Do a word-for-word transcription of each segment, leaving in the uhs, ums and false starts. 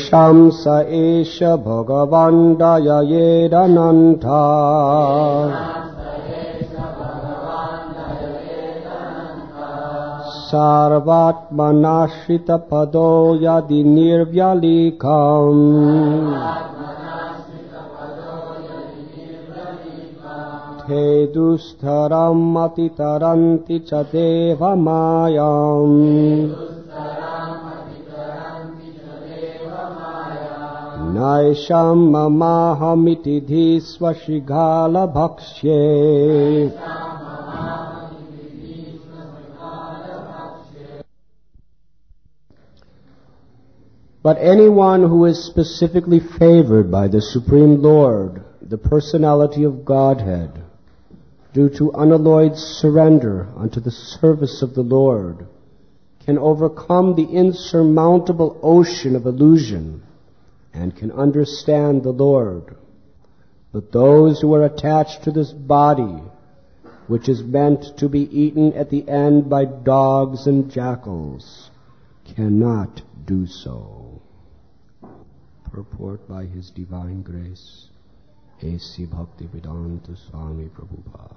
Tesham sa esha bhagavan dayayedananta Sarvatmanashrita pado yadi nirvyalikam Te dustaram atitaranti cha deva mayam Naisham mamahamiti dhisva shigala bhakshye But anyone who is specifically favored by the Supreme Lord, the personality of Godhead, due to unalloyed surrender unto the service of the Lord, can overcome the insurmountable ocean of illusion and can understand the Lord. But those who are attached to this body, which is meant to be eaten at the end by dogs and jackals, cannot do so. Purport by His Divine Grace, A C Bhaktivedanta Swami Prabhupada.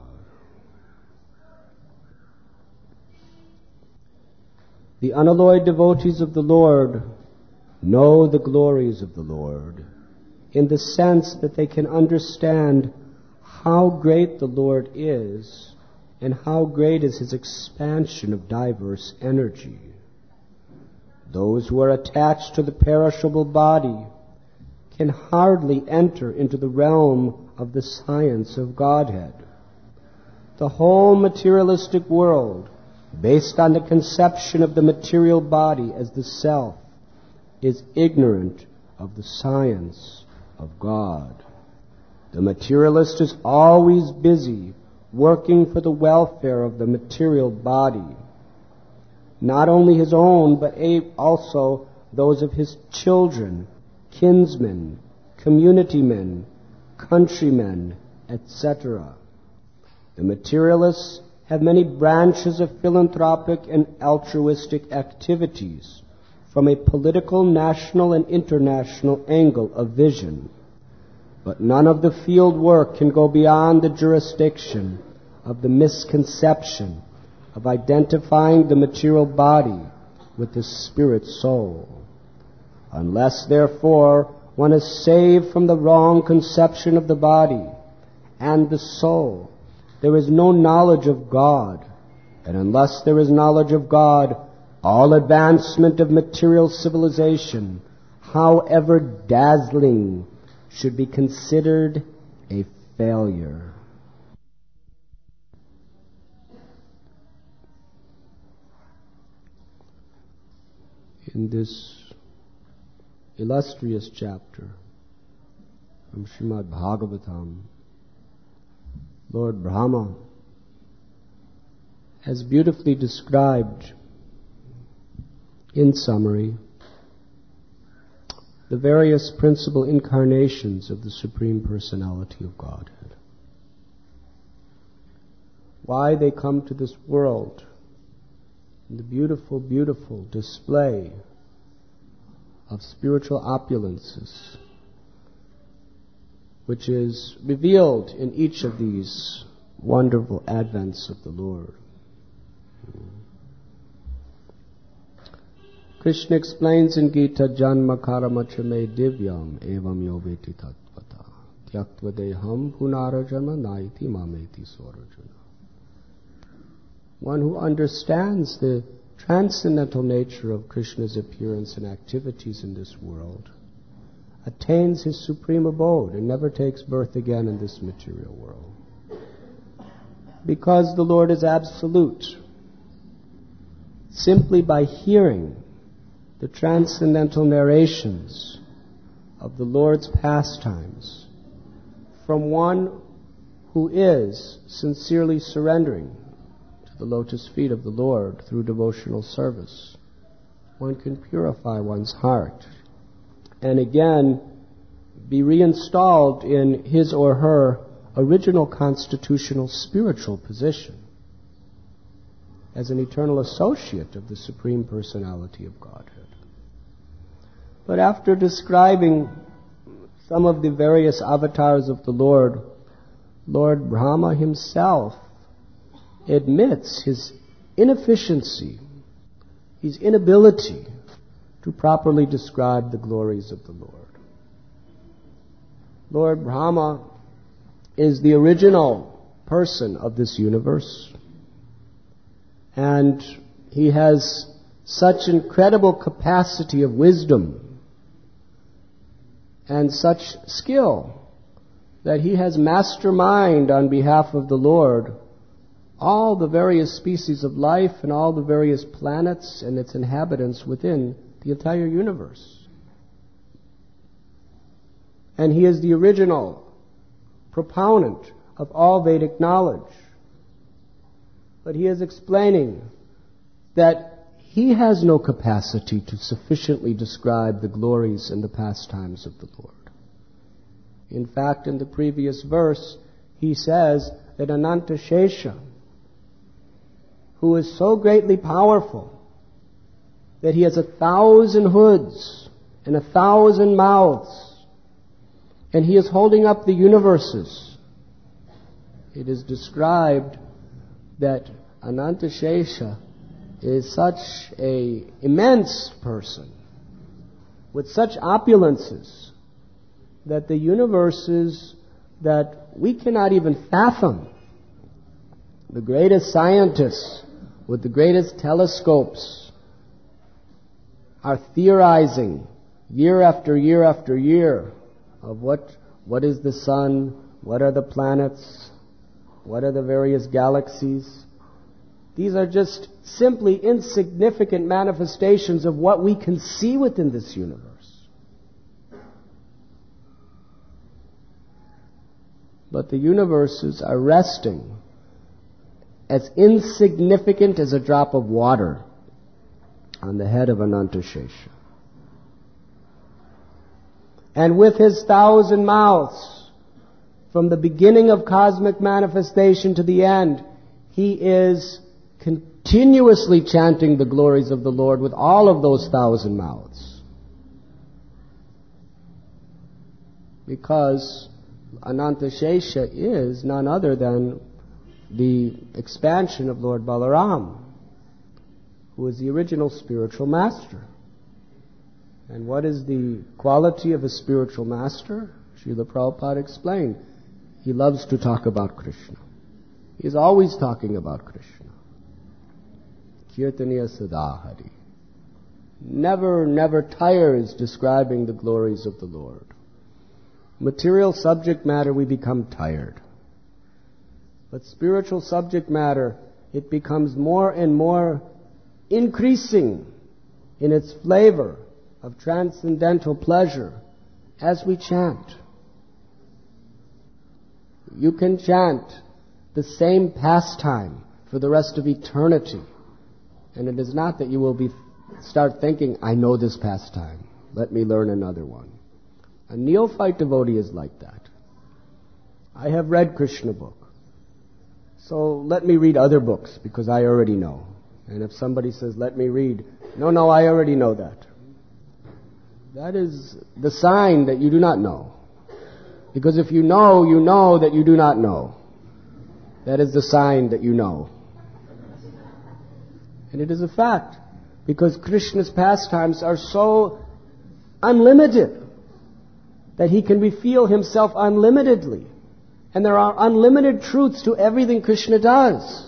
The unalloyed devotees of the Lord know the glories of the Lord in the sense that they can understand how great the Lord is and how great is His expansion of diverse energy. Those who are attached to the perishable body can hardly enter into the realm of the science of Godhead. The whole materialistic world, based on the conception of the material body as the self, is ignorant of the science of God. The materialist is always busy working for the welfare of the material body, not only his own, but also those of his children, kinsmen, communitymen, countrymen, et cetera. The materialists have many branches of philanthropic and altruistic activities from a political, national, and international angle of vision. But none of the field work can go beyond the jurisdiction of the misconception of identifying the material body with the spirit soul. Unless, therefore, one is saved from the wrong conception of the body and the soul, there is no knowledge of God. And unless there is knowledge of God, all advancement of material civilization, however dazzling, should be considered a failure. In this illustrious chapter from Srimad Bhagavatam, Lord Brahma has beautifully described, in summary, the various principal incarnations of the Supreme Personality of Godhead. Why they come to this world, and the beautiful, beautiful display of spiritual opulences, which is revealed in each of these wonderful advents of the Lord. Krishna explains in Gita, Janma karamachame divyam evam yoveti tatvata tyaktva deham punarajana naiti mameti swarajana. One who understands the transcendental nature of Krishna's appearance and activities in this world attains his supreme abode and never takes birth again in this material world. Because the Lord is absolute. Simply by hearing the transcendental narrations of the Lord's pastimes from one who is sincerely surrendering to the lotus feet of the Lord through devotional service, one can purify one's heart and again be reinstalled in his or her original constitutional spiritual position as an eternal associate of the Supreme Personality of Godhead. But after describing some of the various avatars of the Lord, Lord Brahma himself admits his inefficiency, his inability to properly describe the glories of the Lord. Lord Brahma is the original person of this universe, and he has such incredible capacity of wisdom and such skill that he has masterminded on behalf of the Lord all the various species of life and all the various planets and its inhabitants within the entire universe. And he is the original proponent of all Vedic knowledge. But he is explaining that he has no capacity to sufficiently describe the glories and the pastimes of the Lord. In fact, in the previous verse, he says that Ananta Shesha, who is so greatly powerful that he has a thousand hoods and a thousand mouths, and he is holding up the universes. It is described that Ananta Shesha is such an immense person with such opulences that the universes that we cannot even fathom, the greatest scientists with the greatest telescopes are theorizing year after year after year of what what is the sun, what are the planets, what are the various galaxies. These are just simply insignificant manifestations of what we can see within this universe. But the universes are resting as insignificant as a drop of water on the head of Ananta Shesha. And with his thousand mouths, from the beginning of cosmic manifestation to the end, he is continuously chanting the glories of the Lord with all of those thousand mouths. Because Ananta Shesha is none other than the expansion of Lord Balaram, who is the original spiritual master. And what is the quality of a spiritual master? Srila Prabhupada explained. He loves to talk about Krishna. He is always talking about Krishna. Kirtaniya Sadahari. Never, never tires describing the glories of the Lord. Material subject matter, we become tired. But spiritual subject matter, it becomes more and more increasing in its flavor of transcendental pleasure as we chant. You can chant the same pastime for the rest of eternity, and it is not that you will be start thinking, I know this pastime, let me learn another one. A neophyte devotee is like that. I have read Krishna book, so let me read other books because I already know. And if somebody says, let me read, no, no, I already know that. That is the sign that you do not know. Because if you know, you know that you do not know. That is the sign that you know. And it is a fact. Because Krishna's pastimes are so unlimited that he can reveal himself unlimitedly. And there are unlimited truths to everything Krishna does.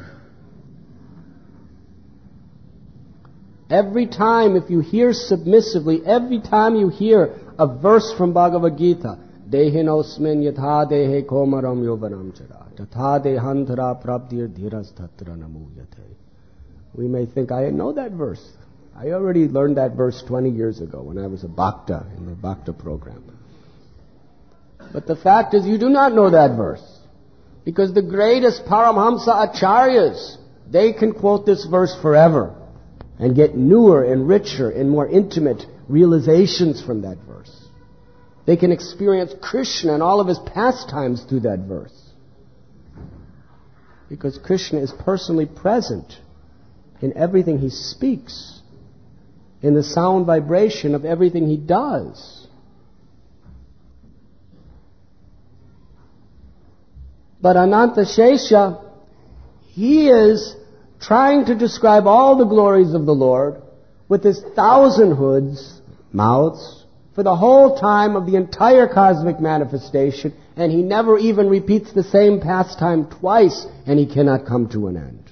Every time, if you hear submissively, every time you hear a verse from Bhagavad Gita, Dehinosmin yatha dehe komaram yovanam chara, tatha dehantara prabdir dhiras tatra namuyate. We may think, I know that verse. I already learned that verse twenty years ago when I was a Bhakta in the Bhakta program. But the fact is, you do not know that verse. Because the greatest Paramhamsa Acharyas, they can quote this verse forever and get newer and richer and more intimate realizations from that verse. They can experience Krishna and all of his pastimes through that verse. Because Krishna is personally present in everything he speaks. in the sound vibration of everything he does. But Ananta Shesha, he is trying to describe all the glories of the Lord with his thousand hoods, mouths, for the whole time of the entire cosmic manifestation, and he never even repeats the same pastime twice, and he cannot come to an end.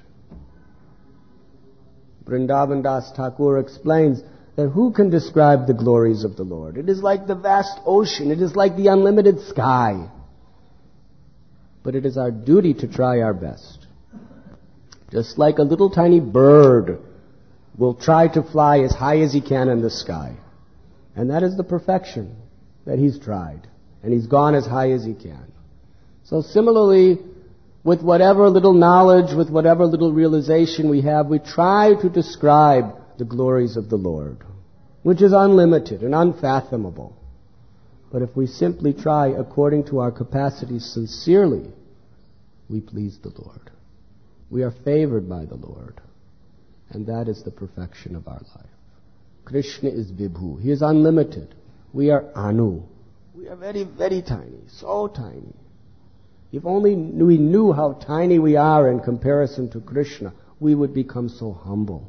Vrindavan Das Thakur explains that who can describe the glories of the Lord? It is like the vast ocean. It is like the unlimited sky. But it is our duty to try our best. Just like a little tiny bird will try to fly as high as he can in the sky. And that is the perfection that he's tried. And he's gone as high as he can. So similarly, with whatever little knowledge, with whatever little realization we have, we try to describe the glories of the Lord, which is unlimited and unfathomable. But if we simply try according to our capacities sincerely, we please the Lord. We are favored by the Lord. And that is the perfection of our life. Krishna is Vibhu. He is unlimited. We are Anu. We are very, very tiny. So tiny. If only we knew how tiny we are in comparison to Krishna, we would become so humble.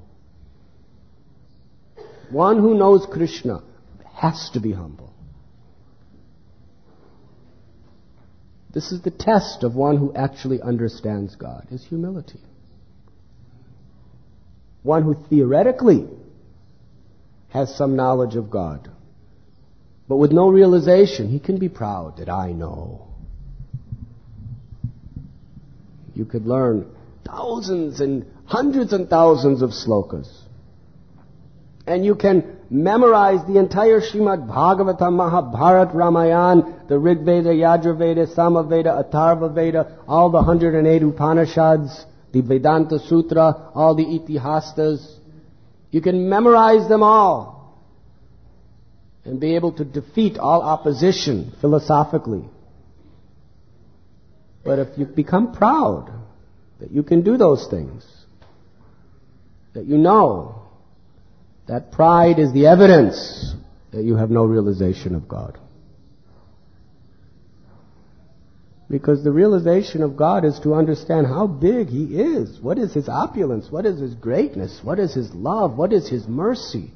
One who knows Krishna has to be humble. This is the test of one who actually understands God, is humility. One who theoretically has some knowledge of God, but with no realization, he can be proud that I know. You could learn thousands and hundreds and thousands of slokas. And you can memorize the entire Srimad Bhagavatam, Mahabharat, Ramayana, the Rig Veda, Yajurveda, Samaveda, Atharva Veda, all the one hundred eight Upanishads, the Vedanta Sutra, all the Itihastas. You can memorize them all and be able to defeat all opposition philosophically. But if you become proud that you can do those things, that you know, that pride is the evidence that you have no realization of God. Because the realization of God is to understand how big He is. What is His opulence? What is His greatness? What is His love? What is His mercy?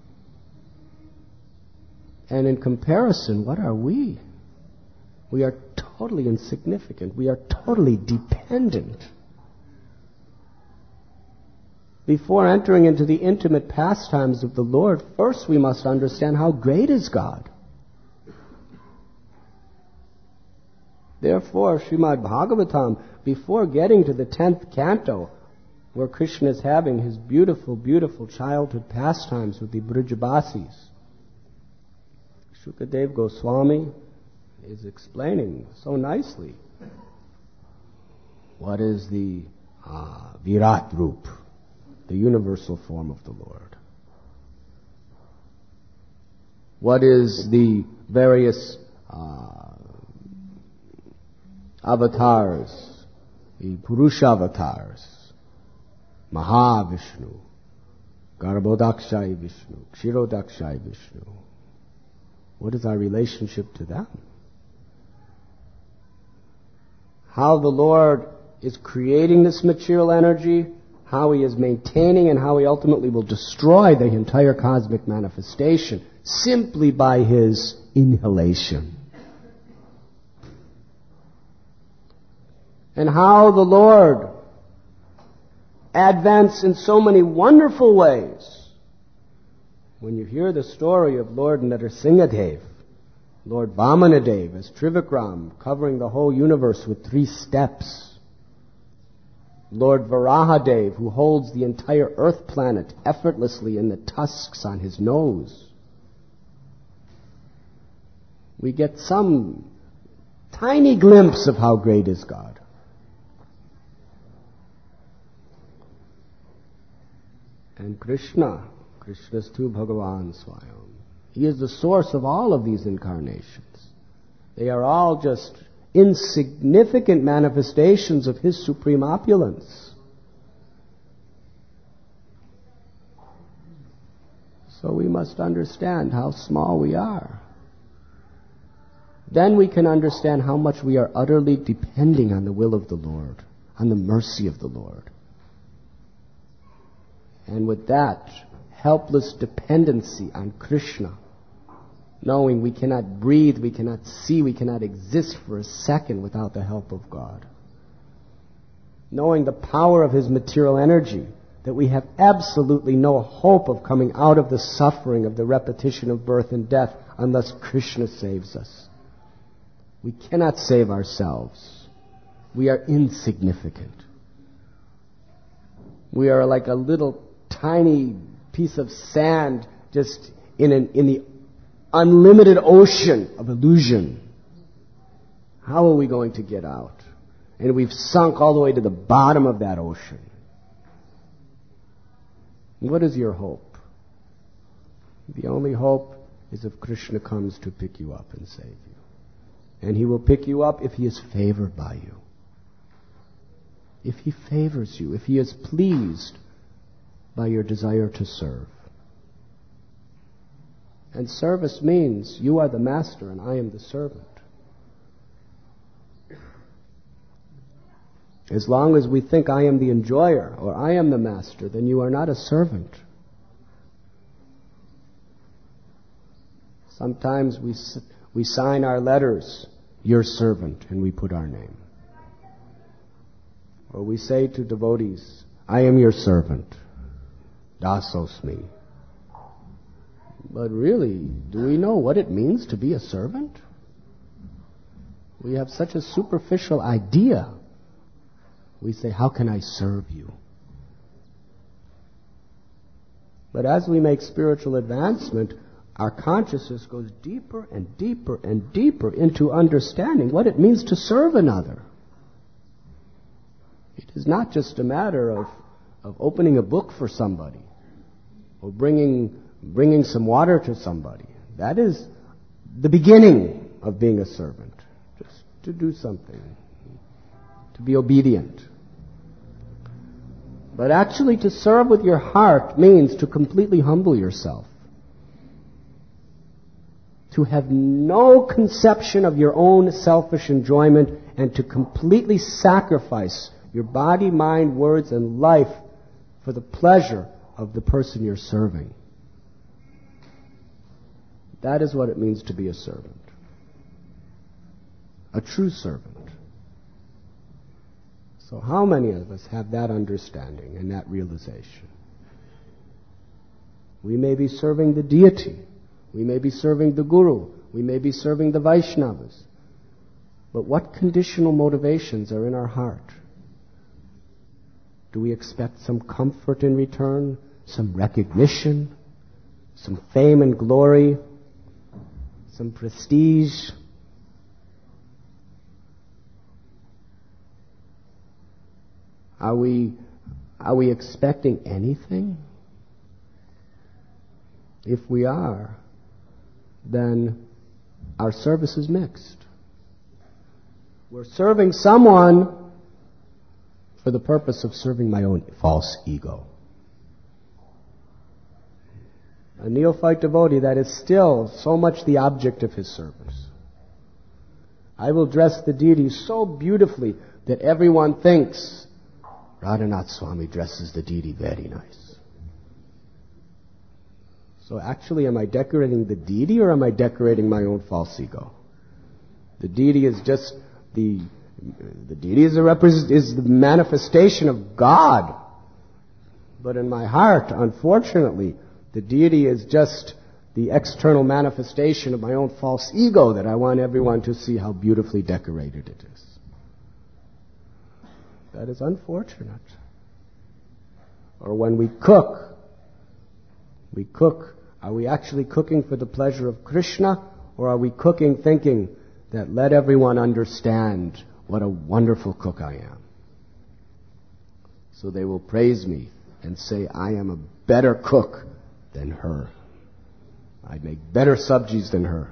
And in comparison, what are we? We are totally insignificant. We are totally dependent. Before entering into the intimate pastimes of the Lord, first we must understand how great is God. Therefore, Srimad Bhagavatam, before getting to the tenth canto, where Krishna is having his beautiful, beautiful childhood pastimes with the Brijabasis, Shukadeva Goswami is explaining so nicely what is the uh, Virat Roop, the universal form of the Lord. What is the various uh, avatars, the Purusha avatars, Mahavishnu, Garbhodakshai Vishnu, Kshirodakshai Vishnu. What is our relationship to them? How the Lord is creating this material energy, how He is maintaining, and how He ultimately will destroy the entire cosmic manifestation simply by His inhalation. And how the Lord advances in so many wonderful ways. When you hear the story of Lord Narasimhadev, Lord Vamanadev as Trivikram, covering the whole universe with three steps, Lord Varahadev, who holds the entire earth planet effortlessly in the tusks on his nose, we get some tiny glimpse of how great is God. And Krishna, Krishna's tu Bhagavan Swayam, He is the source of all of these incarnations. They are all just insignificant manifestations of His supreme opulence. So we must understand how small we are. Then we can understand how much we are utterly depending on the will of the Lord, on the mercy of the Lord. And with that helpless dependency on Krishna, knowing we cannot breathe, we cannot see, we cannot exist for a second without the help of God. Knowing the power of His material energy, that we have absolutely no hope of coming out of the suffering of the repetition of birth and death unless Krishna saves us. We cannot save ourselves. We are insignificant. We are like a little tiny piece of sand just in an, in the unlimited ocean of illusion. How are we going to get out? And we've sunk all the way to the bottom of that ocean. What is your hope? The only hope is if Krishna comes to pick you up and save you. And He will pick you up if He is favored by you. If He favors you, if He is pleased by your desire to serve. And service means you are the master and I am the servant. As long as we think I am the enjoyer or I am the master, then you are not a servant. Sometimes we we sign our letters, your servant, and we put our name. Or we say to devotees, I am your servant, dasosmi. But really, do we know what it means to be a servant? We have such a superficial idea. We say, how can I serve you? But as we make spiritual advancement, our consciousness goes deeper and deeper and deeper into understanding what it means to serve another. It is not just a matter of, of opening a book for somebody or bringing, bringing some water to somebody. That is the beginning of being a servant, just to do something, to be obedient. But actually to serve with your heart means to completely humble yourself. To have no conception of your own selfish enjoyment and to completely sacrifice your body, mind, words, and life for the pleasure of the person you're serving. That is what it means to be a servant. A true servant. So how many of us have that understanding and that realization? We may be serving the deity. We may be serving the Guru. We may be serving the Vaishnavas. But what conditional motivations are in our heart? Do we expect some comfort in return? Some recognition? Some fame and glory? Some prestige? Are we, are we expecting anything? If we are, then our service is mixed. We're serving someone for the purpose of serving my own false ego. A neophyte devotee, that is still so much the object of his service. I will dress the deity so beautifully that everyone thinks Radhanath Swami dresses the deity very nice. So actually, am I decorating the deity or am I decorating my own false ego? The deity is just the the deity is a represent, is the manifestation of God. But in my heart, unfortunately, the deity is just the external manifestation of my own false ego that I want everyone to see how beautifully decorated it is. That is unfortunate. Or when we cook, we cook, are we actually cooking for the pleasure of Krishna, or are we cooking thinking that let everyone understand what a wonderful cook I am? So they will praise me and say, I am a better cook than her. I make better sabjis than her.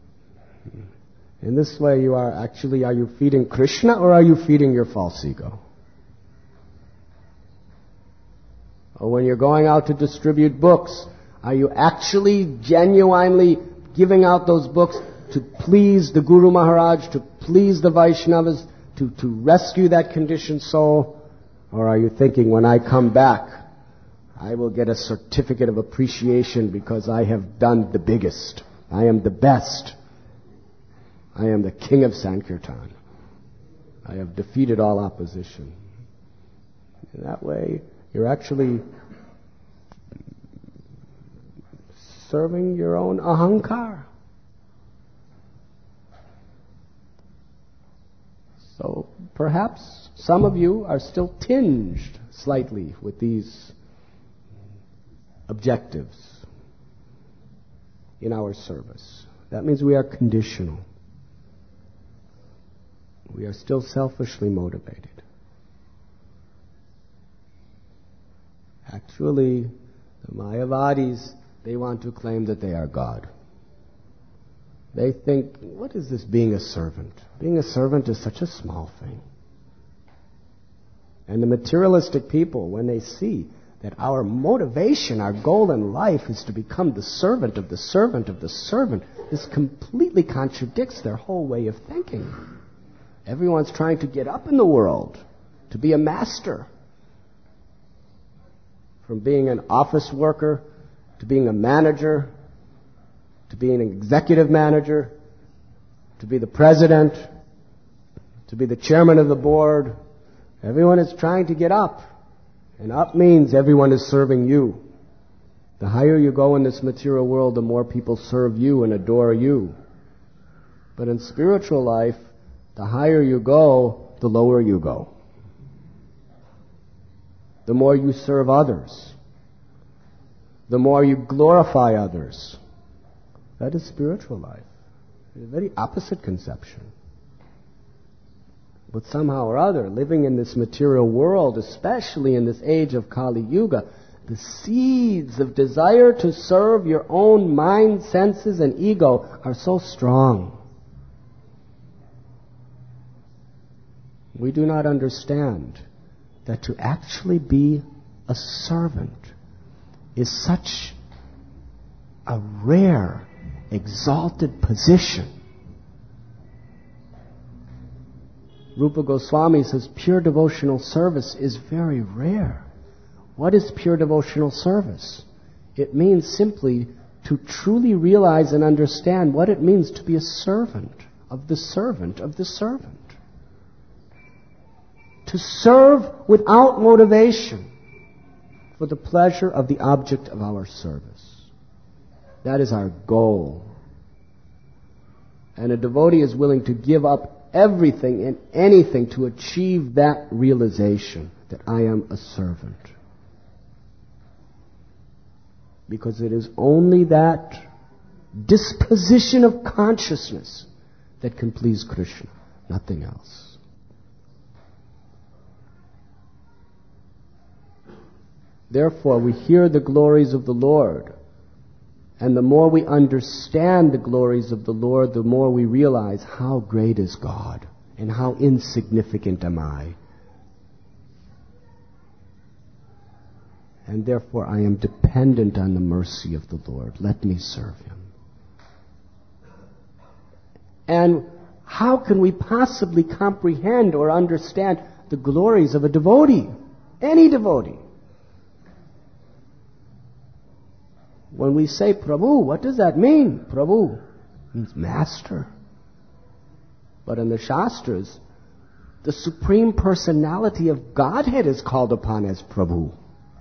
In this way, you are actually, are you feeding Krishna or are you feeding your false ego? Or when you're going out to distribute books, Are you actually genuinely giving out those books to please the Guru Maharaj, to please the Vaishnavas, to, to rescue that conditioned soul? Or are you thinking, when I come back, I will get a certificate of appreciation because I have done the biggest. I am the best. I am the king of Sankirtan. I have defeated all opposition. In that way, you're actually serving your own ahankar. So perhaps some of you are still tinged slightly with these objectives in our service. That means we are conditional. We are still selfishly motivated. Actually, the Mayavadis, they want to claim that they are God. They think, what is this being a servant? Being a servant is such a small thing. And the materialistic people, when they see that our motivation, our goal in life is to become the servant of the servant of the servant, this completely contradicts their whole way of thinking. Everyone's trying to get up in the world, to be a master. From being an office worker, to being a manager, to being an executive manager, to be the president, to be the chairman of the board. Everyone is trying to get up. And up means everyone is serving you. The higher you go in this material world, the more people serve you and adore you. But in spiritual life, the higher you go, the lower you go. The more you serve others. The more you glorify others. That is spiritual life. It's a very opposite conception. But somehow or other, living in this material world, especially in this age of Kali Yuga, the seeds of desire to serve your own mind, senses, and ego are so strong. We do not understand that to actually be a servant is such a rare, exalted position. Rupa Goswami says pure devotional service is very rare. What is pure devotional service? It means simply to truly realize and understand what it means to be a servant of the servant of the servant. To serve without motivation for the pleasure of the object of our service. That is our goal. And a devotee is willing to give up everything and anything to achieve that realization that I am a servant. Because it is only that disposition of consciousness that can please Krishna, nothing else. Therefore, we hear the glories of the Lord. And the more we understand the glories of the Lord, the more we realize how great is God and how insignificant am I. And therefore I am dependent on the mercy of the Lord. Let me serve Him. And how can we possibly comprehend or understand the glories of a devotee? Any devotee. When we say Prabhu, what does that mean? Prabhu means master. But in the Shastras, the Supreme Personality of Godhead is called upon as Prabhu.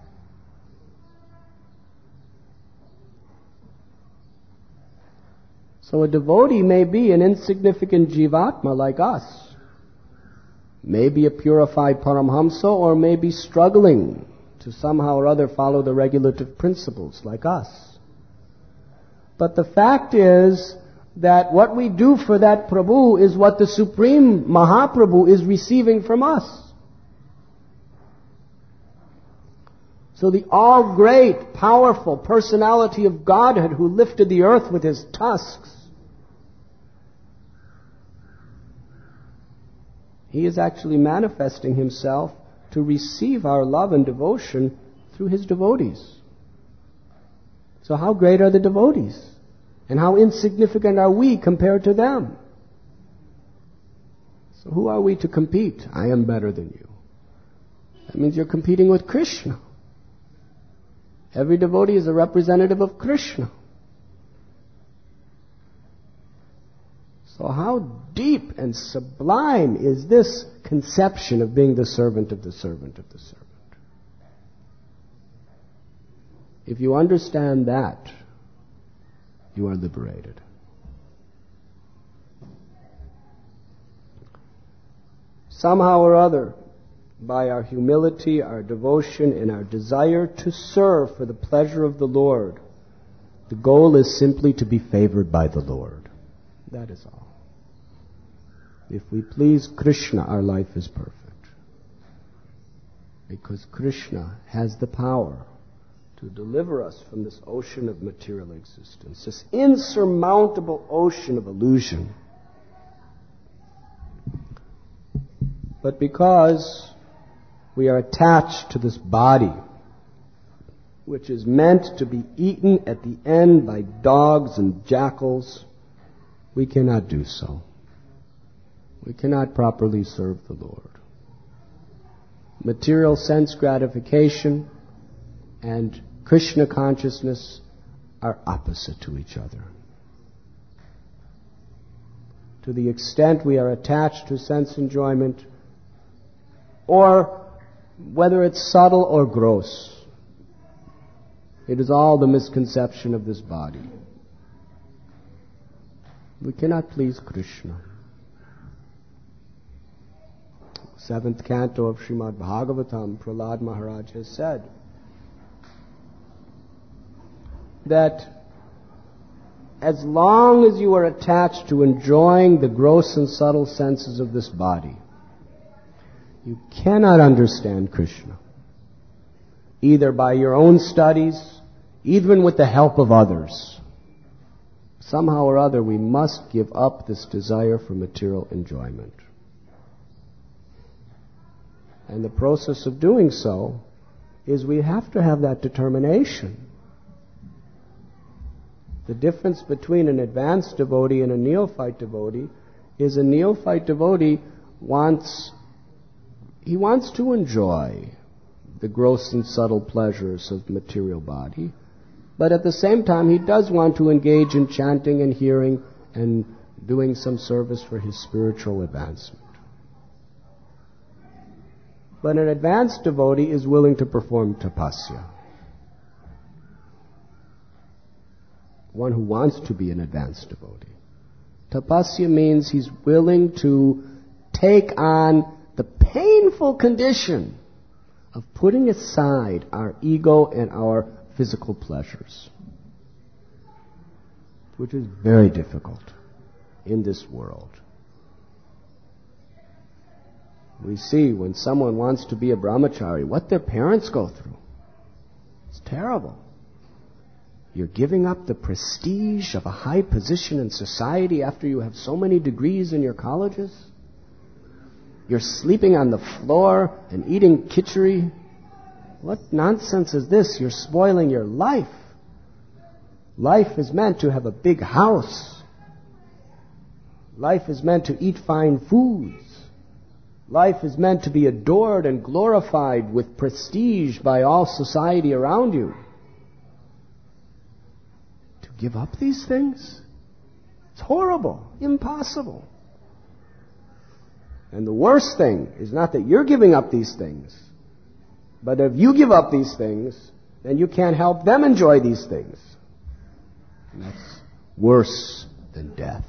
So a devotee may be an insignificant jivatma like us. May be a purified Paramhamsa, or may be struggling to somehow or other follow the regulative principles like us. But the fact is that what we do for that Prabhu is what the Supreme Mahaprabhu is receiving from us. So the all-great, powerful personality of Godhead who lifted the earth with His tusks, He is actually manifesting Himself to receive our love and devotion through His devotees. So how great are the devotees? And how insignificant are we compared to them? So who are we to compete? I am better than you. That means you're competing with Krishna. Every devotee is a representative of Krishna. So how deep and sublime is this conception of being the servant of the servant of the servant? If you understand that, you are liberated. Somehow or other, by our humility, our devotion, and our desire to serve for the pleasure of the Lord, the goal is simply to be favored by the Lord. That is all. If we please Krishna, our life is perfect. Because Krishna has the power to deliver us from this ocean of material existence, this insurmountable ocean of illusion. But because we are attached to this body, which is meant to be eaten at the end by dogs and jackals, we cannot do so. We cannot properly serve the Lord. Material sense gratification and Krishna consciousness are opposite to each other. To the extent we are attached to sense enjoyment, or whether it's subtle or gross, it is all the misconception of this body. We cannot please Krishna. Seventh canto of Srimad Bhagavatam, Prahlad Maharaj has said that as long as you are attached to enjoying the gross and subtle senses of this body, you cannot understand Krishna, either by your own studies, even with the help of others. Somehow or other, we must give up this desire for material enjoyment. And the process of doing so is we have to have that determination. The difference between an advanced devotee and a neophyte devotee is a neophyte devotee wants, he wants to enjoy the gross and subtle pleasures of the material body, but at the same time he does want to engage in chanting and hearing and doing some service for his spiritual advancement. But an advanced devotee is willing to perform tapasya. One who wants to be an advanced devotee. Tapasya means he's willing to take on the painful condition of putting aside our ego and our physical pleasures, which is very difficult in this world. We see when someone wants to be a brahmachari, what their parents go through. It's terrible. You're giving up the prestige of a high position in society after you have so many degrees in your colleges. You're sleeping on the floor and eating khichdi. What nonsense is this? You're spoiling your life. Life is meant to have a big house. Life is meant to eat fine foods. Life is meant to be adored and glorified with prestige by all society around you. To give up these things? It's horrible, impossible. And the worst thing is not that you're giving up these things, but if you give up these things, then you can't help them enjoy these things. And that's worse than death.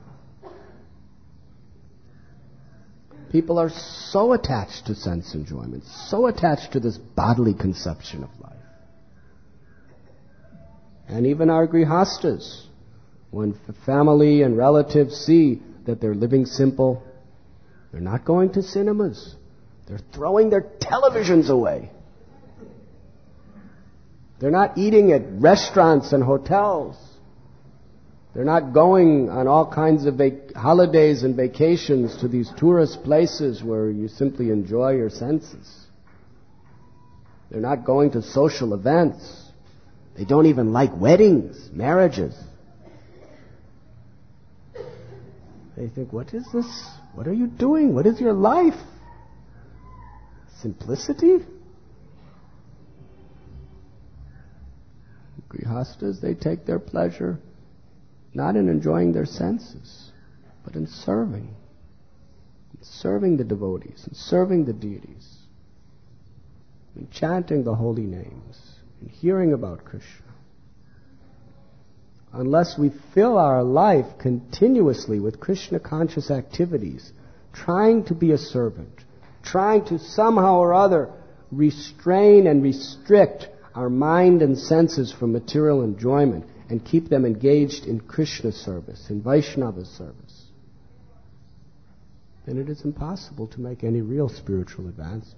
People are so attached to sense enjoyment, so attached to this bodily conception of life. And even our grihastas, when family and relatives see that they're living simple, they're not going to cinemas. They're throwing their televisions away. They're not eating at restaurants and hotels. They're not going on all kinds of vac- holidays and vacations to these tourist places where you simply enjoy your senses. They're not going to social events. They don't even like weddings, marriages. They think, what is this? What are you doing? What is your life? Simplicity? Grihastas, they take their pleasure not in enjoying their senses, but in serving. In serving the devotees, in serving the deities, in chanting the holy names, in hearing about Krishna. Unless we fill our life continuously with Krishna-conscious activities, trying to be a servant, trying to somehow or other restrain and restrict our mind and senses from material enjoyment and keep them engaged in Krishna service, in Vaishnava service, then it is impossible to make any real spiritual advancement.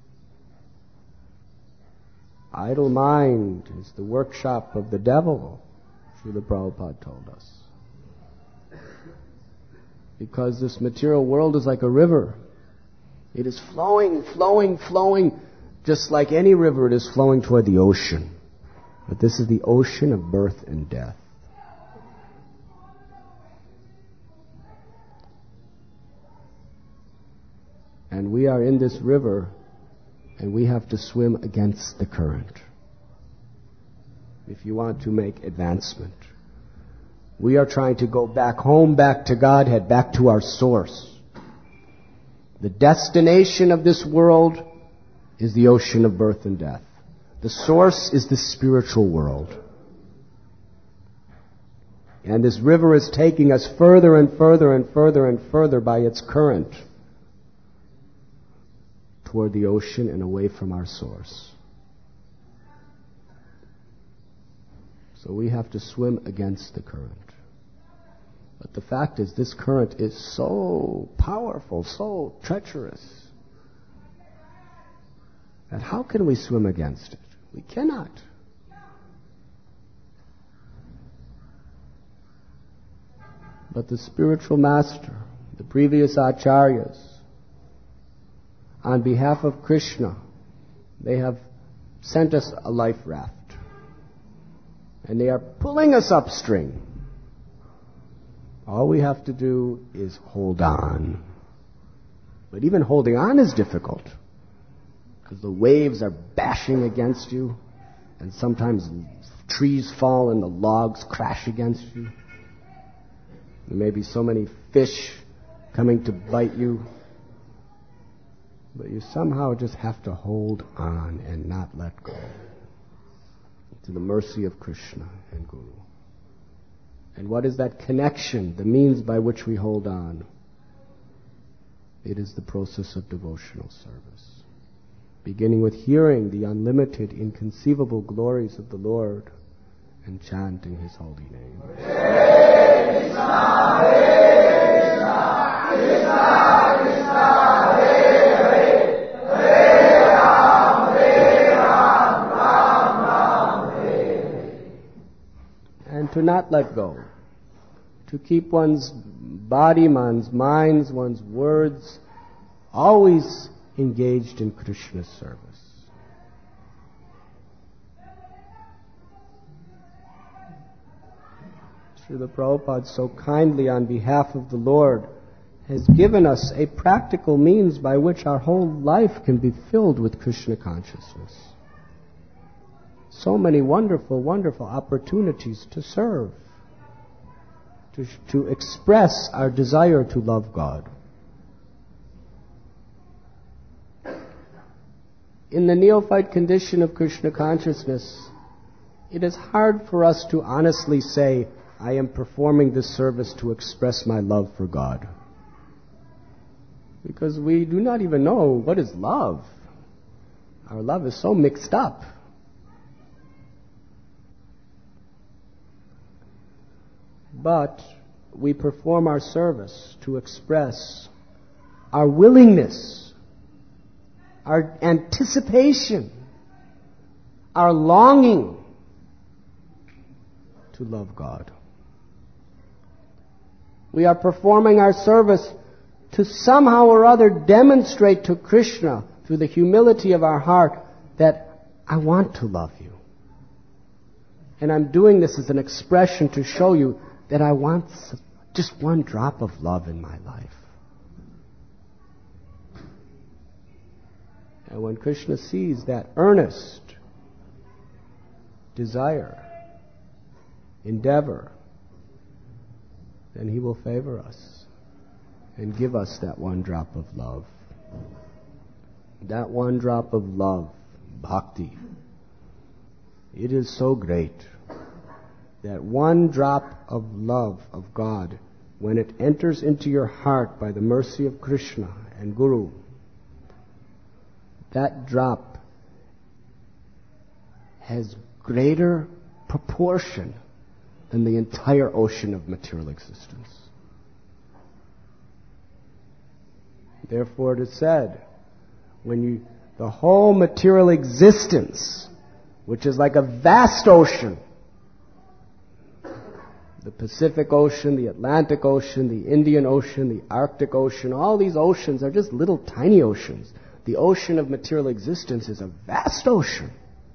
Idle mind is the workshop of the devil, Srila Prabhupada told us. Because this material world is like a river. It is flowing, flowing, flowing, just like any river, it is flowing toward the ocean. But this is the ocean of birth and death. And we are in this river, and we have to swim against the current if you want to make advancement. We are trying to go back home, back to Godhead, back to our source. The destination of this world is the ocean of birth and death. The source is the spiritual world. And this river is taking us further and further and further and further by its current toward the ocean and away from our source. So we have to swim against the current. But the fact is, this current is so powerful, so treacherous, that how can we swim against it? We cannot. But the spiritual master, the previous acharyas, on behalf of Krishna, they have sent us a life raft. And they are pulling us upstream. All we have to do is hold on. But even holding on is difficult, because the waves are bashing against you, and sometimes trees fall and the logs crash against you. There may be so many fish coming to bite you, but you somehow just have to hold on and not let go, to the mercy of Krishna and Guru. And what is that connection, the means by which we hold on? It is the process of devotional service, beginning with hearing the unlimited, inconceivable glories of the Lord and chanting His holy name. Hare Krishna, Hare Krishna, Krishna Krishna, Hare Hare, Hare Ram, Hare Ram, Ram Ram, Hare Hare. And to not let go, to keep one's body, one's minds, one's words always engaged in Krishna's service. Srila Prabhupada so kindly, on behalf of the Lord, has given us a practical means by which our whole life can be filled with Krishna consciousness. So many wonderful, wonderful opportunities to serve, to, to express our desire to love God. In the neophyte condition of Krishna consciousness, it is hard for us to honestly say, I am performing this service to express my love for God. Because we do not even know what is love. Our love is so mixed up. But we perform our service to express our willingness, our anticipation, our longing to love God. We are performing our service to somehow or other demonstrate to Krishna, through the humility of our heart, that I want to love you. And I'm doing this as an expression to show you that I want just one drop of love in my life. And when Krishna sees that earnest desire, endeavor, then he will favor us and give us that one drop of love. That one drop of love, bhakti. It is so great that one drop of love of God, when it enters into your heart by the mercy of Krishna and Guru, that drop has greater proportion than the entire ocean of material existence. Therefore it is said, when you, the whole material existence, which is like a vast ocean, the Pacific Ocean, the Atlantic Ocean, the Indian Ocean, the Arctic Ocean, all these oceans are just little tiny oceans. The ocean of material existence is a vast ocean.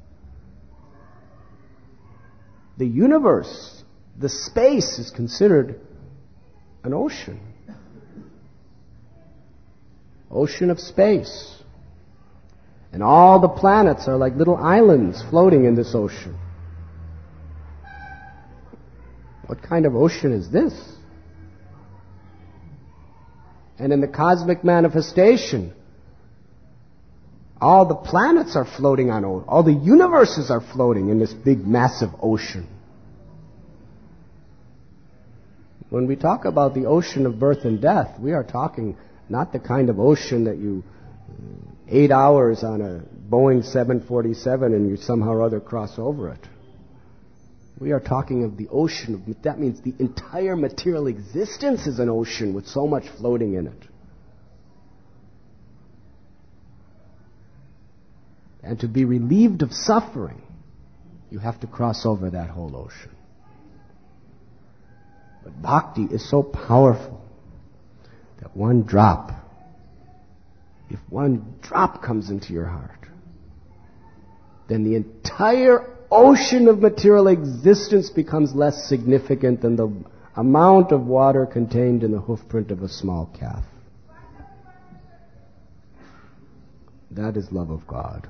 The universe, the space, is considered an ocean. Ocean of space. And all the planets are like little islands floating in this ocean. What kind of ocean is this? And in the cosmic manifestation, all the planets are floating on ocean. All the universes are floating in this big, massive ocean. When we talk about the ocean of birth and death, we are talking not the kind of ocean that you eight hours on a Boeing seven forty-seven and you somehow or other cross over it. We are talking of the ocean of, that means the entire material existence is an ocean with so much floating in it. And to be relieved of suffering, you have to cross over that whole ocean. But bhakti is so powerful that one drop, if one drop comes into your heart, then the entire ocean of material existence becomes less significant than the amount of water contained in the hoofprint of a small calf. That is love of God.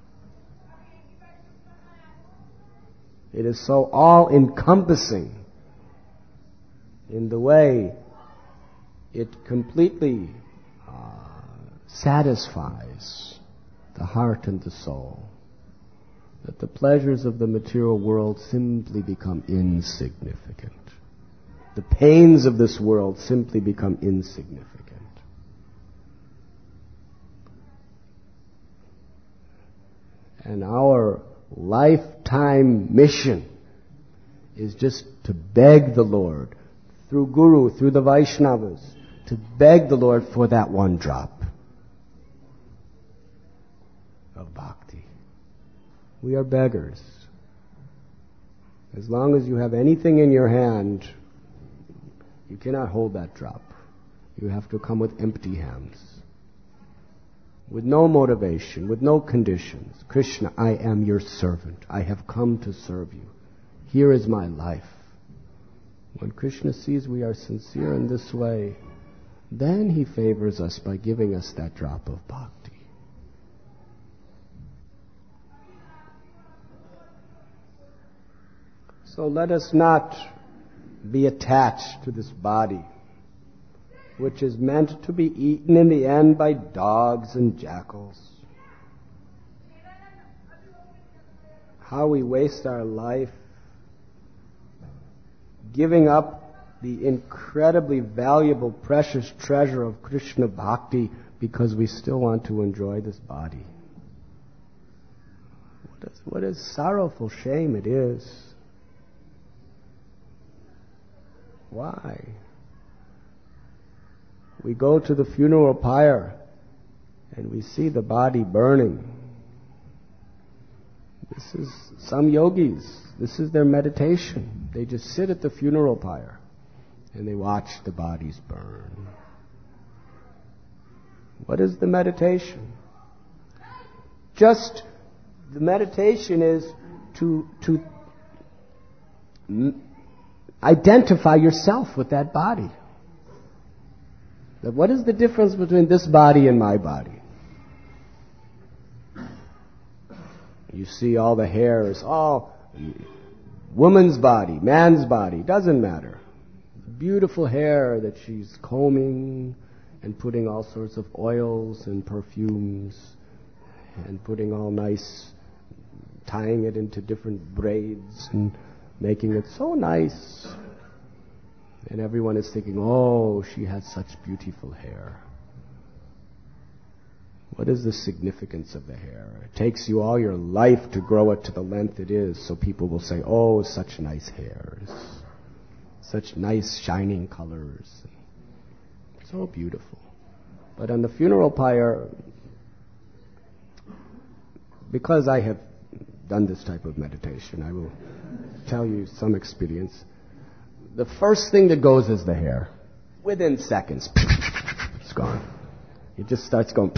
It is so all-encompassing in the way it completely uh, satisfies the heart and the soul, that the pleasures of the material world simply become insignificant. The pains of this world simply become insignificant. And our lifetime mission is just to beg the Lord, through Guru, through the Vaishnavas, to beg the Lord for that one drop of bhakti. We are beggars. As long as you have anything in your hand, you cannot hold that drop. You have to come with empty hands, with no motivation, with no conditions. Krishna, I am your servant. I have come to serve you. Here is my life. When Krishna sees we are sincere in this way, then he favors us by giving us that drop of bhakti. So let us not be attached to this body, which is meant to be eaten in the end by dogs and jackals. How we waste our life giving up the incredibly valuable, precious treasure of Krishna Bhakti because we still want to enjoy this body. What, is, what a sorrowful shame it is. Why? We go to the funeral pyre and we see the body burning. This is some yogis. This is their meditation. They just sit at the funeral pyre and they watch the bodies burn. What is the meditation? Just the meditation is to to m- identify yourself with that body. That what is the difference between this body and my body? You see all the hairs, all woman's body, man's body, doesn't matter. Beautiful hair that she's combing and putting all sorts of oils and perfumes and putting all nice, tying it into different braids and making it so nice. And everyone is thinking, oh, she has such beautiful hair. What is the significance of the hair? It takes you all your life to grow it to the length it is, so people will say, oh, such nice hairs, such nice shining colors. So beautiful. But on the funeral pyre, because I have done this type of meditation, I will tell you some experience. The first thing that goes is the hair. Within seconds, it's gone. It just starts going.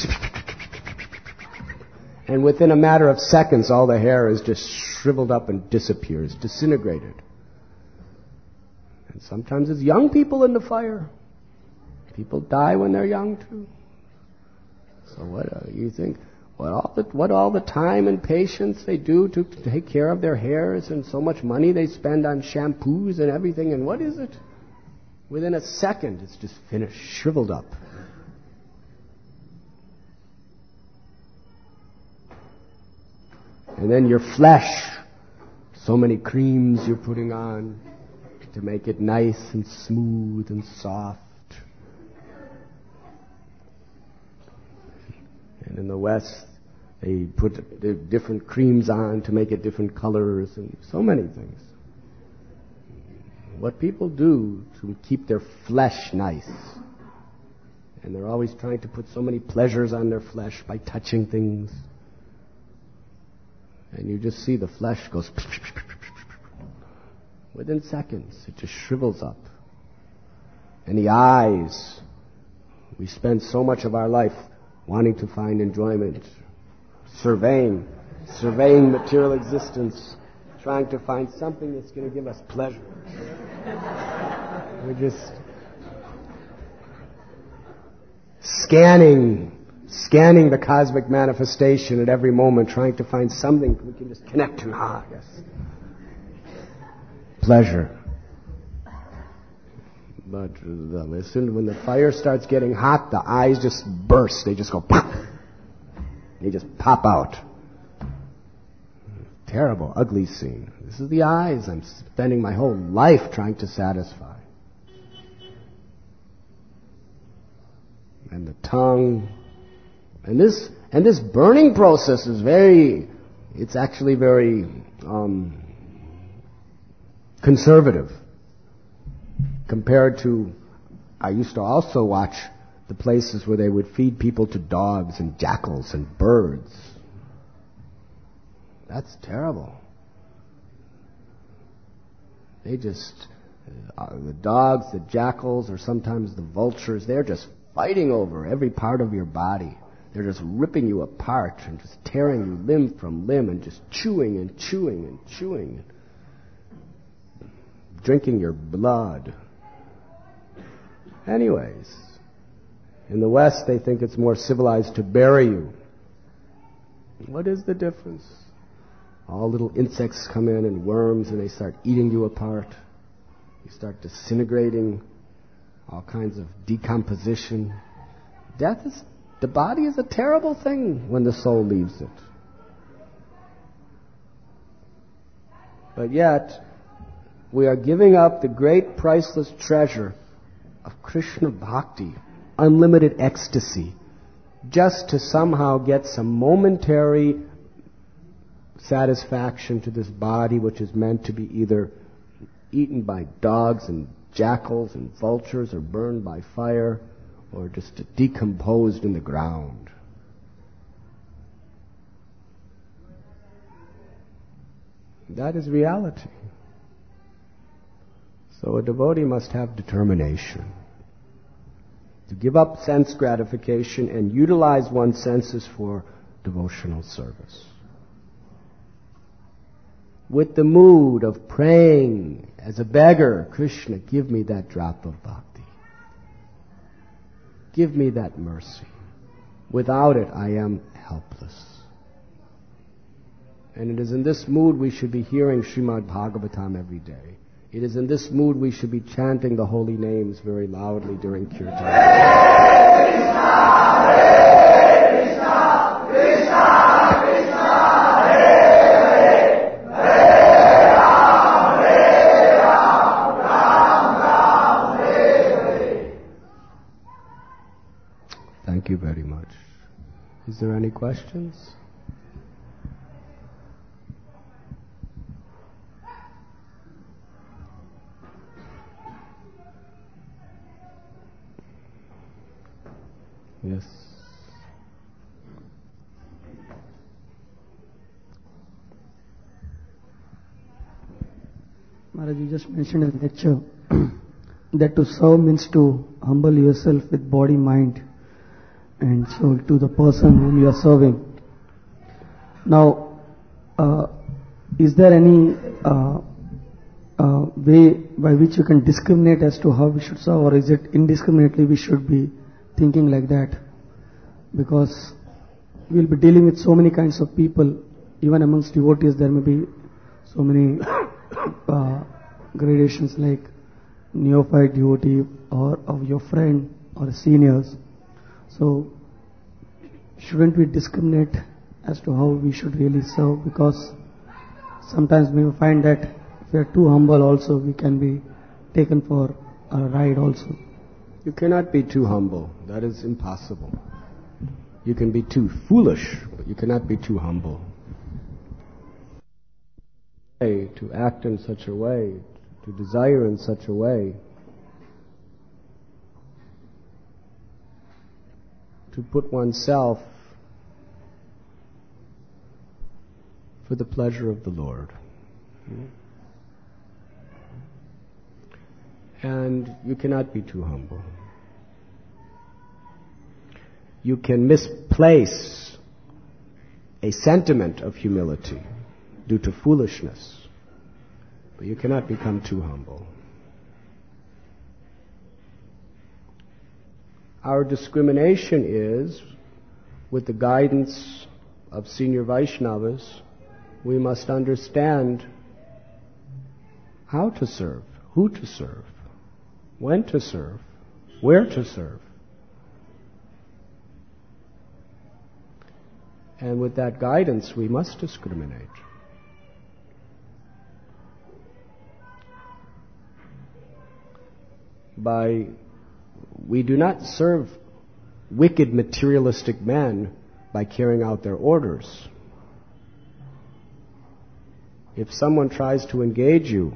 And within a matter of seconds, all the hair is just shriveled up and disappears, disintegrated. And sometimes it's young people in the fire. People die when they're young too. So what uh, you think? What all the what all the time and patience they do to take care of their hairs, and so much money they spend on shampoos and everything, and what is it? Within a second, it's just finished, shriveled up. And then your flesh, so many creams you're putting on to make it nice and smooth and soft. And in the West, they put different creams on to make it different colors and so many things. What people do to keep their flesh nice. And they're always trying to put so many pleasures on their flesh by touching things. And you just see the flesh goes within seconds. It just shrivels up. And the eyes, we spend so much of our life wanting to find enjoyment, surveying, surveying material existence, trying to find something that's going to give us pleasure. We're just scanning, scanning the cosmic manifestation at every moment, trying to find something we can just connect to. Ah, yes. Pleasure. But uh, listen, when the fire starts getting hot, the eyes just burst. They just go pop. They just pop out. Terrible, ugly scene. This is the eyes I'm spending my whole life trying to satisfy. And the tongue. And this and this burning process is very, it's actually very um, conservative. Compared to, I used to also watch the places where they would feed people to dogs and jackals and birds. That's terrible. They just, uh, the dogs, the jackals, or sometimes the vultures, they're just fighting over every part of your body. They're just ripping you apart and just tearing you limb from limb and just chewing and chewing and chewing. Drinking your blood. Anyways, in the West they think it's more civilized to bury you. What is the difference? All little insects come in and worms and they start eating you apart. You start disintegrating, all kinds of decomposition. Death is, the body is a terrible thing when the soul leaves it. But yet, we are giving up the great priceless treasure of Krishna Bhakti, unlimited ecstasy, just to somehow get some momentary satisfaction to this body which is meant to be either eaten by dogs and jackals and vultures or burned by fire or just decomposed in the ground. That is reality. So a devotee must have determination to give up sense gratification and utilize one's senses for devotional service. with the mood of praying as a beggar, Krishna, give me that drop of bhakti. Give me that mercy. Without it, I am helpless. And it is in this mood we should be hearing Srimad Bhagavatam every day. It is in this mood we should be chanting the holy names very loudly during Kirtan. Hare Krishna, Hare Krishna, Krishna Krishna, Hare Hare, Hare Ram, Hare Ram, Ram Ram, Hare Hare. Thank you very much. Is there any questions? Yes. Maharaj, you just mentioned in the lecture that to serve means to humble yourself with body, mind, and soul to the person whom you are serving. Now, uh, is there any uh, uh, way by which you can discriminate as to how we should serve, or is it indiscriminately we should be thinking like that? Because we will be dealing with so many kinds of people. Even amongst devotees there may be so many uh, gradations, like neophyte devotee or of your friend or seniors. So shouldn't we discriminate as to how we should really serve? Because sometimes we may find that if we are too humble also, we can be taken for a ride also. You cannot be too humble. That is impossible. You can be too foolish, but you cannot be too humble. To act in such a way, to desire in such a way, to put oneself for the pleasure of the Lord. And you cannot be too humble. You can misplace a sentiment of humility due to foolishness, but you cannot become too humble. Our discrimination is, with the guidance of senior Vaishnavas, we must understand how to serve, who to serve, when to serve, where to serve. And with that guidance, we must discriminate. By, we do not serve wicked materialistic men by carrying out their orders. If someone tries to engage you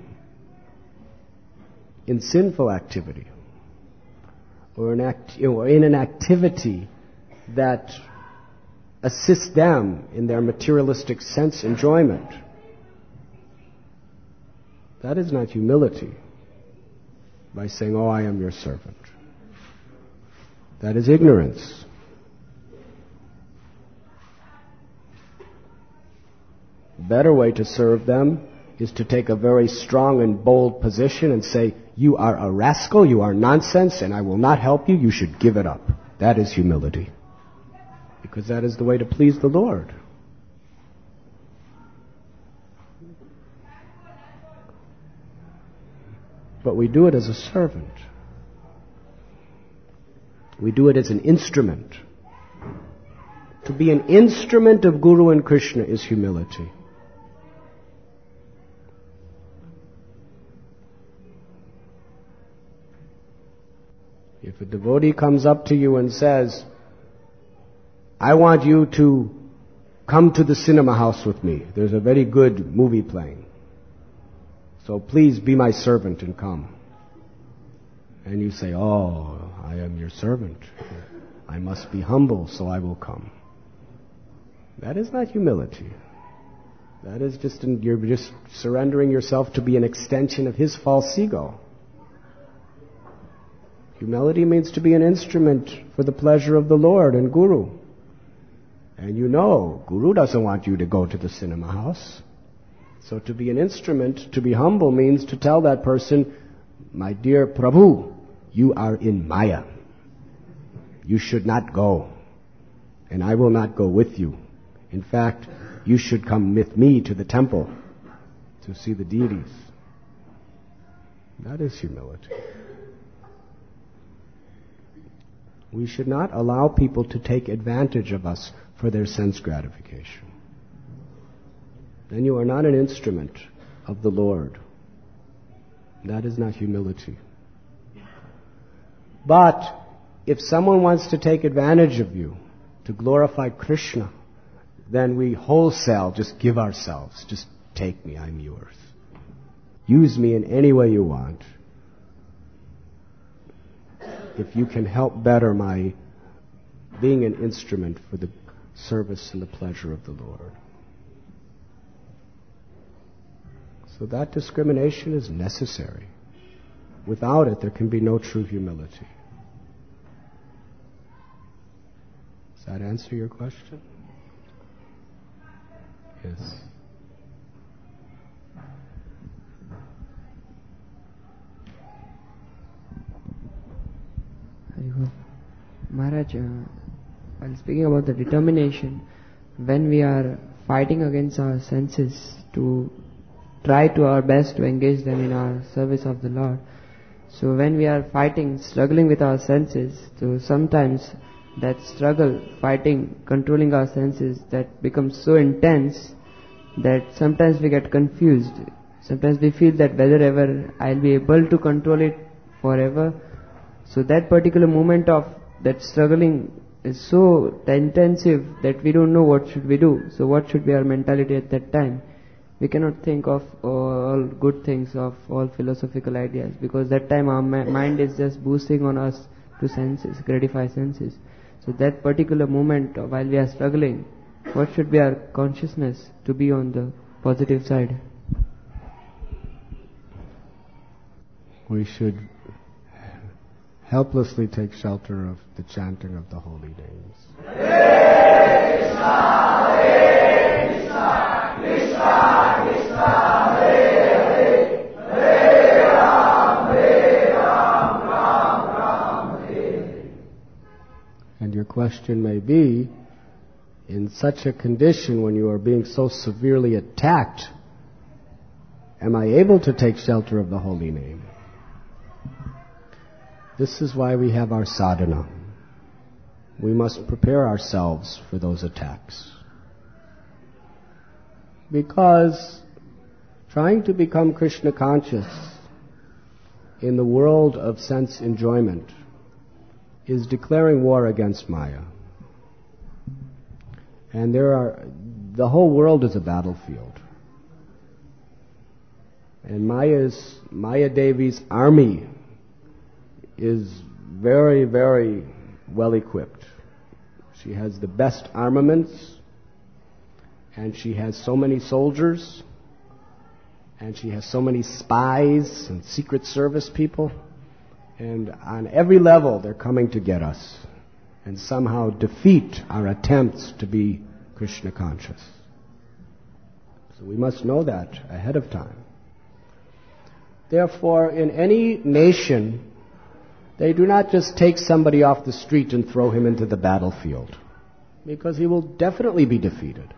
in sinful activity, or in, act, or in an activity that assists them in their materialistic sense enjoyment, that is not humility. By saying, oh, I am your servant. That is ignorance. A better way to serve them is to take a very strong and bold position and say, you are a rascal, you are nonsense, and I will not help you, you should give it up. That is humility. Because that is the way to please the Lord. But we do it as a servant. We do it as an instrument. To be an instrument of Guru and Krishna is humility. If a devotee comes up to you and says, I want you to come to the cinema house with me. There's a very good movie playing. So please be my servant and come. And you say, oh, I am your servant. I must be humble, so I will come. That is not humility. That is just, an, you're just surrendering yourself to be an extension of his false ego. Humility means to be an instrument for the pleasure of the Lord and Guru. And you know, Guru doesn't want you to go to the cinema house. So to be an instrument, to be humble, means to tell that person, my dear Prabhu, you are in Maya. You should not go. And I will not go with you. In fact, you should come with me to the temple to see the deities. That is humility. We should not allow people to take advantage of us for their sense gratification. Then you are not an instrument of the Lord. That is not humility. But if someone wants to take advantage of you to glorify Krishna, then we wholesale just give ourselves. Just take me, I'm yours. Use me in any way you want. If you can help better my being an instrument for the service and the pleasure of the Lord. So that discrimination is necessary. Without it, there can be no true humility. Does that answer your question? Yes. Maharaj, uh, while speaking about the determination, when we are fighting against our senses to try to our best to engage them in our service of the Lord, so when we are fighting, struggling with our senses, so sometimes that struggle, fighting, controlling our senses, that becomes so intense that sometimes we get confused. Sometimes we feel that whether ever I'll be able to control it forever. So that particular moment of that struggling is so intensive that we don't know what should we do. So what should be our mentality at that time? We cannot think of all good things, of all philosophical ideas, because that time our ma- mind is just boosting on us to senses, gratify senses. So that particular moment while we are struggling, what should be our consciousness to be on the positive side? We should helplessly take shelter of the chanting of the holy names. Hare Krishna, Hare Krishna, Krishna Krishna, Hare Hare, Hare Ram, Hare Ram, Ram Ram, Hare Hare. And your question may be, in such a condition when you are being so severely attacked, am I able to take shelter of the holy name? This is why we have our sadhana. We must prepare ourselves for those attacks. Because trying to become Krishna conscious in the world of sense enjoyment is declaring war against Maya. And there are, the whole world is a battlefield. And Maya's, Maya Devi's army is very, very well equipped. She has the best armaments, and she has so many soldiers, and she has so many spies and secret service people, and on every level they're coming to get us and somehow defeat our attempts to be Krishna conscious. So we must know that ahead of time. Therefore, in any nation, they do not just take somebody off the street and throw him into the battlefield, because he will definitely be defeated.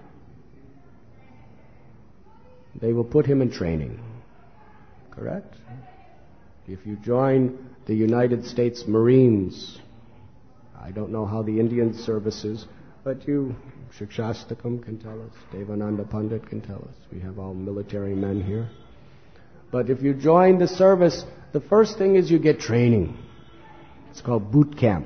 They will put him in training. Correct? If you join the United States Marines, I don't know how the Indian service is, but you, Shikshastakam can tell us, Devananda Pandit can tell us. We have all military men here. But if you join the service, the first thing is you get training. It's called boot camp,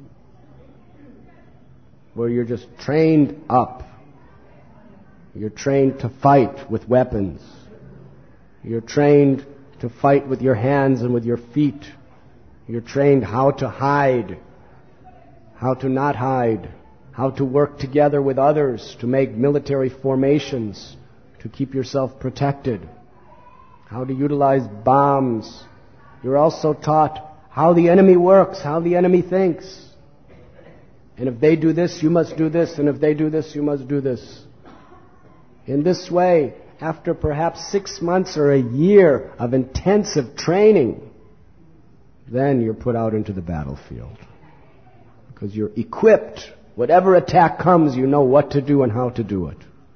where you're just trained up. You're trained to fight with weapons. You're trained to fight with your hands and with your feet. You're trained how to hide, how to not hide, how to work together with others to make military formations to keep yourself protected, how to utilize bombs. You're also taught how the enemy works, how the enemy thinks. And if they do this, you must do this. And if they do this, you must do this. In this way, after perhaps six months or a year of intensive training, then you're put out into the battlefield. Because you're equipped. Whatever attack comes, you know what to do and how to do it.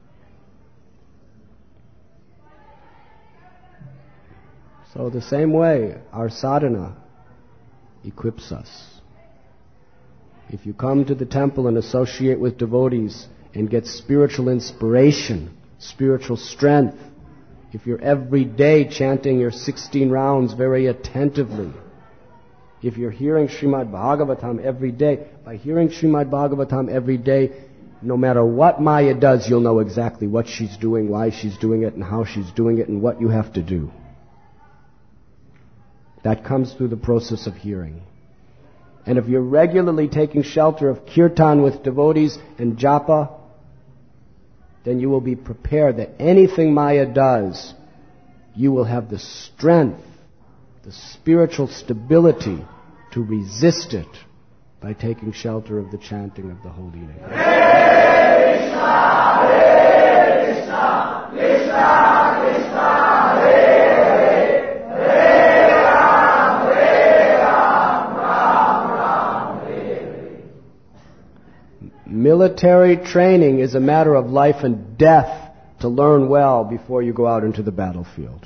So the same way, our sadhana equips us. If you come to the temple and associate with devotees and get spiritual inspiration, spiritual strength, if you're every day chanting your sixteen rounds very attentively, if you're hearing Srimad Bhagavatam every day, by hearing Srimad Bhagavatam every day, no matter what Maya does, you'll know exactly what she's doing, why she's doing it, and how she's doing it, and what you have to do. That comes through the process of hearing. And if you're regularly taking shelter of kirtan with devotees and japa, then you will be prepared that anything Maya does, you will have the strength, the spiritual stability to resist it by taking shelter of the chanting of the holy name. Hare Krishna, Hare Krishna, Krishna Krishna, Hare Hare, Hare Ram, Hare Ram, Ram Ram, Hare Hare. Military training is a matter of life and death to learn well before you go out into the battlefield.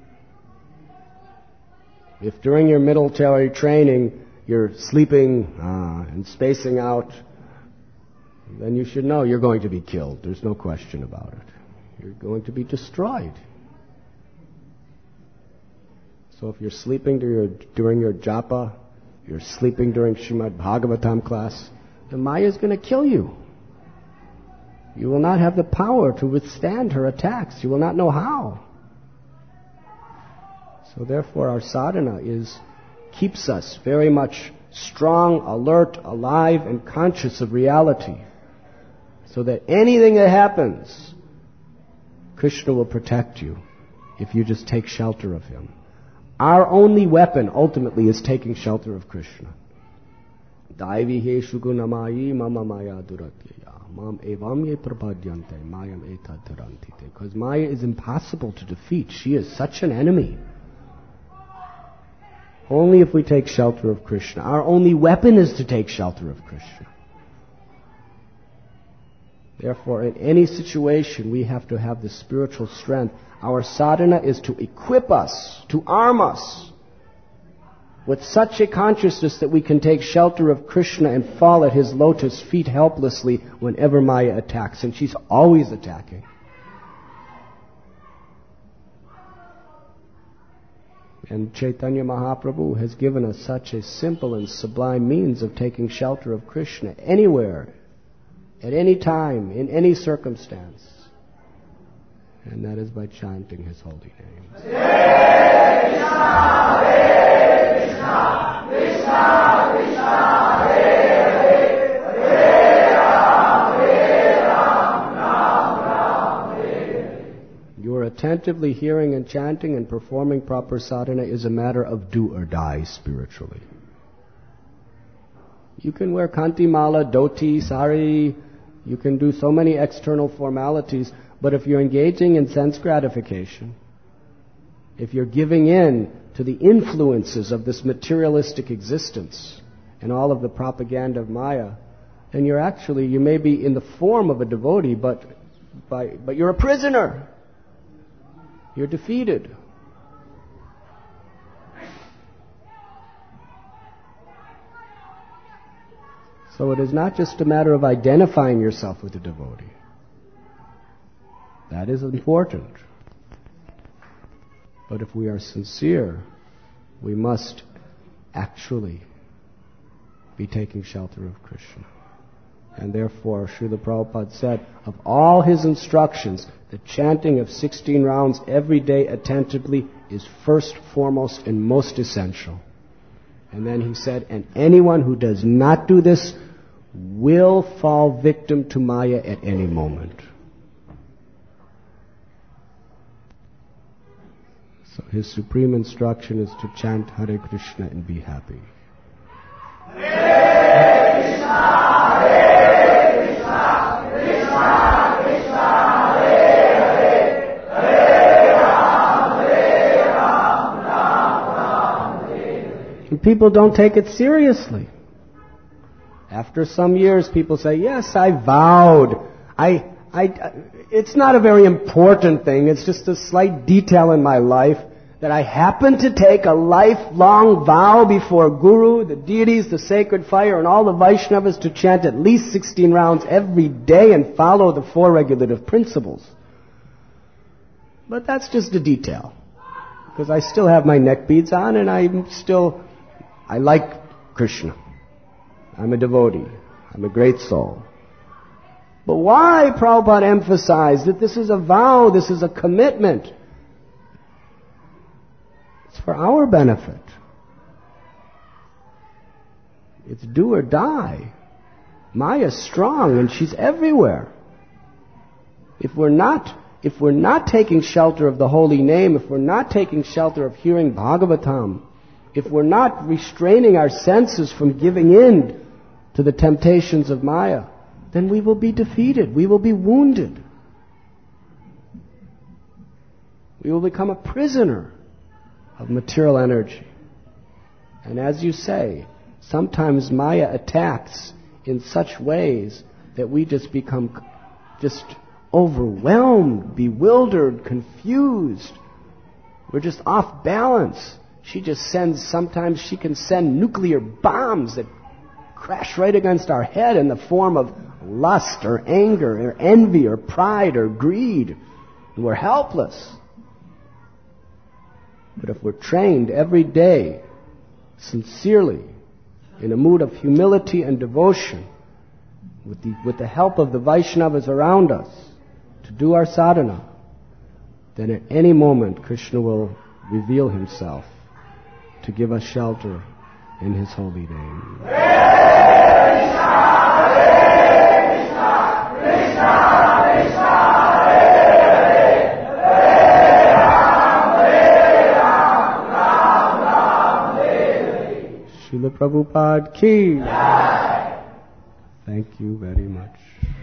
If during your military training you're sleeping uh, and spacing out, then you should know you're going to be killed. There's no question about it. You're going to be destroyed. So if you're sleeping during your, during your japa, you're sleeping during Srimad Bhagavatam class, then Maya is going to kill you. You will not have the power to withstand her attacks. You will not know how. So therefore our sadhana is, keeps us very much strong, alert, alive, and conscious of reality. So that anything that happens, Krishna will protect you if you just take shelter of Him. Our only weapon ultimately is taking shelter of Krishna. Daivi he shugunamayi mama maya duratyaya mam evam ye prapadyante mayam etad tarantite. Because Maya is impossible to defeat. She is such an enemy. Only if we take shelter of Krishna. Our only weapon is to take shelter of Krishna. Therefore, in any situation, we have to have the spiritual strength. Our sadhana is to equip us, to arm us with such a consciousness that we can take shelter of Krishna and fall at His lotus feet helplessly whenever Maya attacks. And she's always attacking. And Chaitanya Mahaprabhu has given us such a simple and sublime means of taking shelter of Krishna anywhere, at any time, in any circumstance. And that is by chanting His holy name. Hare Krishna, Hare Krishna, Krishna Krishna, Hare Hare, Hare Ram, Hare Ram, Ram Ram, Hare Hare. Your attentively hearing and chanting and performing proper sadhana is a matter of do or die spiritually. You can wear kanti mala, dhoti, sari, you can do so many external formalities, but if you're engaging in sense gratification, if you're giving in to the influences of this materialistic existence and all of the propaganda of Maya, then you're actually, you may be in the form of a devotee, but by, but you're a prisoner. You're defeated. So it is not just a matter of identifying yourself with a devotee. That is important. But if we are sincere, we must actually be taking shelter of Krishna. And therefore, Srila Prabhupada said, of all his instructions, the chanting of sixteen rounds every day attentively is first, foremost, and most essential. And then he said, and anyone who does not do this will fall victim to Maya at any moment. So his supreme instruction is to chant Hare Krishna and be happy. Hare Krishna, Hare Krishna, Krishna Krishna, Hare Hare, Hare And people don't take it seriously. After some years, people say, yes, I vowed. I, I, it's not a very important thing. It's just a slight detail in my life that I happen to take a lifelong vow before Guru, the deities, the sacred fire, and all the Vaishnavas to chant at least sixteen rounds every day and follow the four regulative principles. But that's just a detail. Because I still have my neck beads on and I'm still, I like Krishna. I'm a devotee. I'm a great soul. But why Prabhupada emphasized that this is a vow, this is a commitment? It's for our benefit. It's do or die. Maya's strong and she's everywhere. If we're not, if we're not taking shelter of the holy name, if we're not taking shelter of hearing Bhagavatam, if we're not restraining our senses from giving in to the temptations of Maya, then we will be defeated. We will be wounded. We will become a prisoner of material energy. And as you say, sometimes Maya attacks in such ways that we just become just overwhelmed, bewildered, confused. We're just off balance. She just sends, sometimes she can send nuclear bombs that crash right against our head in the form of lust or anger or envy or pride or greed. And we're helpless. But if we're trained every day, sincerely, in a mood of humility and devotion, with the, with the help of the Vaishnavas around us, to do our sadhana, then at any moment Krishna will reveal himself to give us shelter in his holy name. Srila Prabhupada ki. Thank you very much.